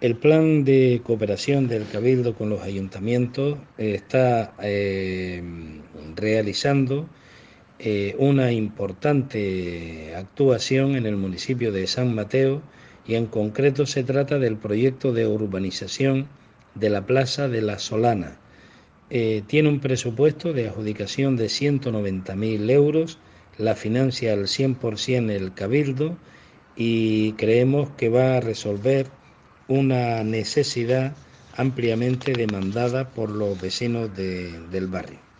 El plan de cooperación del Cabildo con los ayuntamientos está realizando una importante actuación en el municipio de San Mateo, y en concreto se trata del proyecto de urbanización de la Plaza de la Solana. Tiene un presupuesto de adjudicación de 190.000 euros, la financia al 100% el Cabildo, y creemos que va a resolver una necesidad ampliamente demandada por los vecinos del barrio.